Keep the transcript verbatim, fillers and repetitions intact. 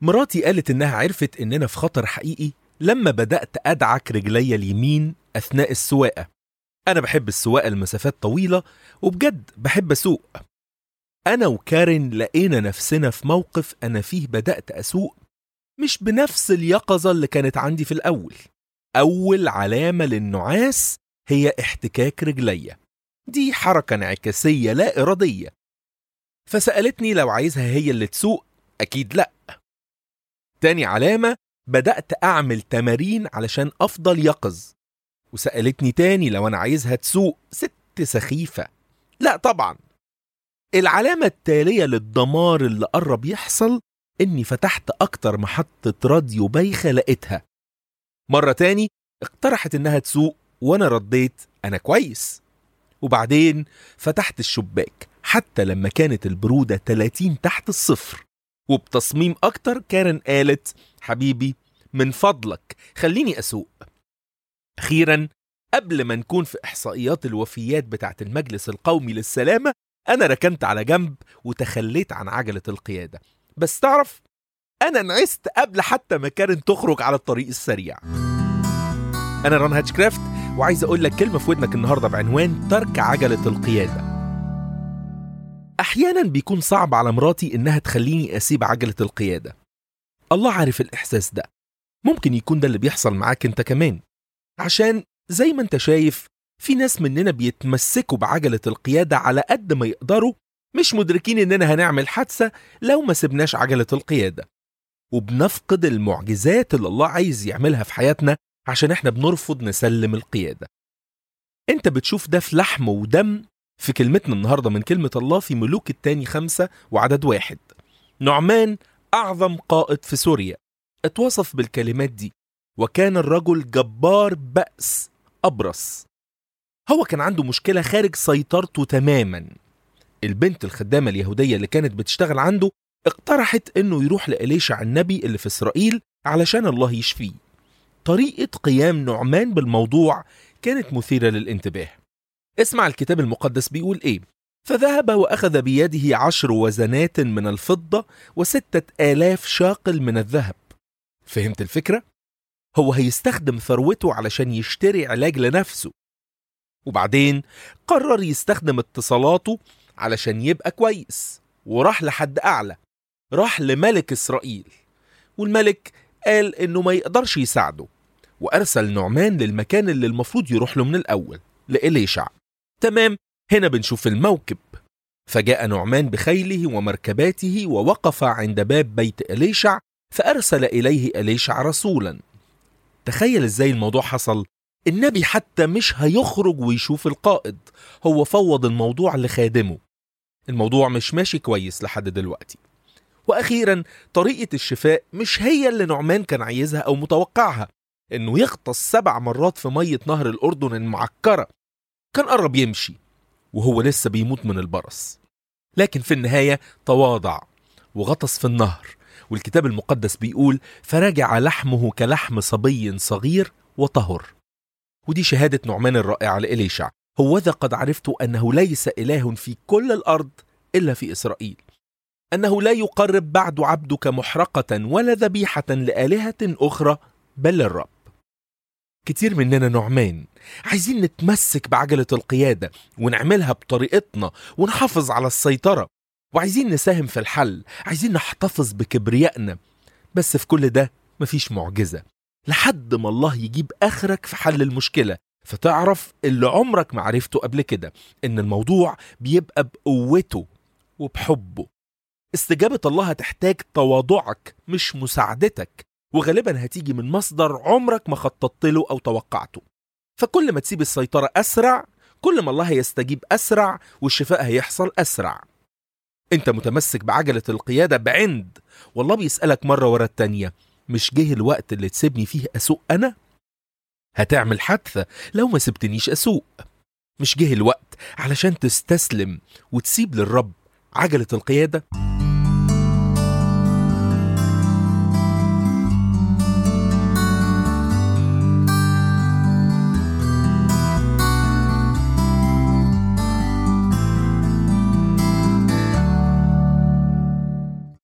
مراتي قالت إنها عرفت إننا في خطر حقيقي لما بدأت أدعك رجلي اليمين أثناء السواقة. أنا بحب السواقة المسافات طويلة وبجد بحب أسوق. أنا وكارين لقينا نفسنا في موقف أنا فيه بدأت أسوق مش بنفس اليقظة اللي كانت عندي في الأول. أول علامة للنعاس هي احتكاك رجلي، دي حركة انعكاسية لا إرادية. فسألتني لو عايزها هي اللي تسوق، أكيد لأ. تاني علامة بدأت أعمل تمارين علشان أفضل يقظ، وسألتني تاني لو أنا عايزها تسوق، ست سخيفة، لأ طبعا. العلامة التالية للدمار اللي قرب يحصل إني فتحت أكتر محطة راديو بايخة لقيتها. مرة تاني اقترحت إنها تسوق وأنا رديت أنا كويس. وبعدين فتحت الشباك حتى لما كانت البرودة تلاتين تحت الصفر، وبتصميم أكتر كارين قالت حبيبي من فضلك خليني أسوق. أخيرا قبل ما نكون في إحصائيات الوفيات بتاعت المجلس القومي للسلامة، أنا ركنت على جنب وتخليت عن عجلة القيادة. بس تعرف أنا نعست قبل حتى ما كارين تخرج على الطريق السريع. أنا ران هاتشكرافت، وعايز أقول لك كلمة في ودنك النهاردة بعنوان ترك عجلة القيادة. أحيانا بيكون صعب على مراتي إنها تخليني أسيب عجلة القيادة. الله عارف الإحساس ده، ممكن يكون ده اللي بيحصل معاك أنت كمان، عشان زي ما أنت شايف في ناس مننا بيتمسكوا بعجلة القيادة على قد ما يقدروا، مش مدركين إننا هنعمل حادثة لو ما سبناش عجلة القيادة، وبنفقد المعجزات اللي الله عايز يعملها في حياتنا عشان احنا بنرفض نسلم القيادة. انت بتشوف ده في لحم ودم في كلمتنا النهاردة من كلمة الله في ملوك التاني خمسة وعدد واحد. نعمان أعظم قائد في سوريا اتوصف بالكلمات دي، وكان الرجل جبار بأس أبرص. هو كان عنده مشكلة خارج سيطرته تماما. البنت الخدامة اليهودية اللي كانت بتشتغل عنده اقترحت انه يروح لإليشع النبي اللي في إسرائيل علشان الله يشفيه. طريقة قيام نعمان بالموضوع كانت مثيرة للانتباه. اسمع الكتاب المقدس بيقول ايه: فذهب وأخذ بيده عشر وزنات من الفضة وستة آلاف شاقل من الذهب. فهمت الفكرة؟ هو هيستخدم ثروته علشان يشتري علاج لنفسه، وبعدين قرر يستخدم اتصالاته علشان يبقى كويس، وراح لحد أعلى، راح لملك إسرائيل، والملك قال إنه ما يقدرش يساعده، وأرسل نعمان للمكان اللي المفروض يروح له من الأول، لإليشع. تمام، هنا بنشوف الموكب. فجاء نعمان بخيله ومركباته ووقف عند باب بيت إليشع، فأرسل إليه إليشع رسولا. تخيل إزاي الموضوع حصل. النبي حتى مش هيخرج ويشوف القائد، هو فوض الموضوع لخادمه. الموضوع مش ماشي كويس لحد دلوقتي. وأخيرا طريقة الشفاء مش هي اللي نعمان كان عايزها أو متوقعها، إنه يغطس سبع مرات في مية نهر الأردن المعكرة. كان قرب يمشي وهو لسه بيموت من البرص، لكن في النهاية تواضع وغطس في النهر، والكتاب المقدس بيقول فرجع لحمه كلحم صبي صغير وطهر. ودي شهادة نعمان الرائعة لإليشع: هوذا قد عرفت أنه ليس إله في كل الأرض إلا في إسرائيل، أنه لا يقرب بعد عبدك محرقة ولا ذبيحة لآلهة أخرى بل للرب. كتير مننا نعمان عايزين نتمسك بعجلة القيادة ونعملها بطريقتنا ونحافظ على السيطرة، وعايزين نساهم في الحل، عايزين نحتفظ بكبريائنا، بس في كل ده مفيش معجزة لحد ما الله يجيب آخرك في حل المشكلة، فتعرف اللي عمرك ما عرفته قبل كده، إن الموضوع بيبقى بقوته وبحبه. استجابة الله هتحتاج تواضعك مش مساعدتك، وغالبا هتيجي من مصدر عمرك ما خططت له أو توقعته. فكل ما تسيب السيطرة أسرع، كل ما الله هيستجيب أسرع والشفاء هيحصل أسرع. أنت متمسك بعجلة القيادة بعند، والله بيسألك مرة ورا التانية: مش جه الوقت اللي تسيبني فيه أسوق أنا؟ هتعمل حادثة لو ما سبتنيش أسوق. مش جه الوقت علشان تستسلم وتسيب للرب عجلة القيادة؟